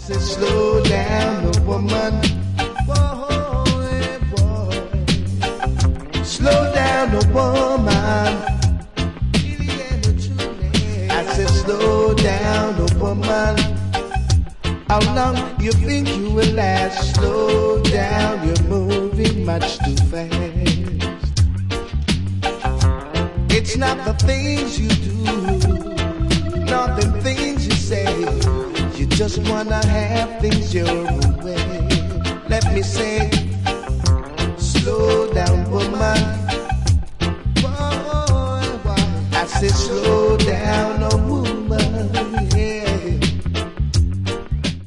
said, slow down, the woman. Boy, boy. Slow down, the woman. I said, slow down, the woman. How long you think you will last? Slow down, you're moving much too fast. It's not the things you do, not the things you say. You just wanna have things your own way. Let me say,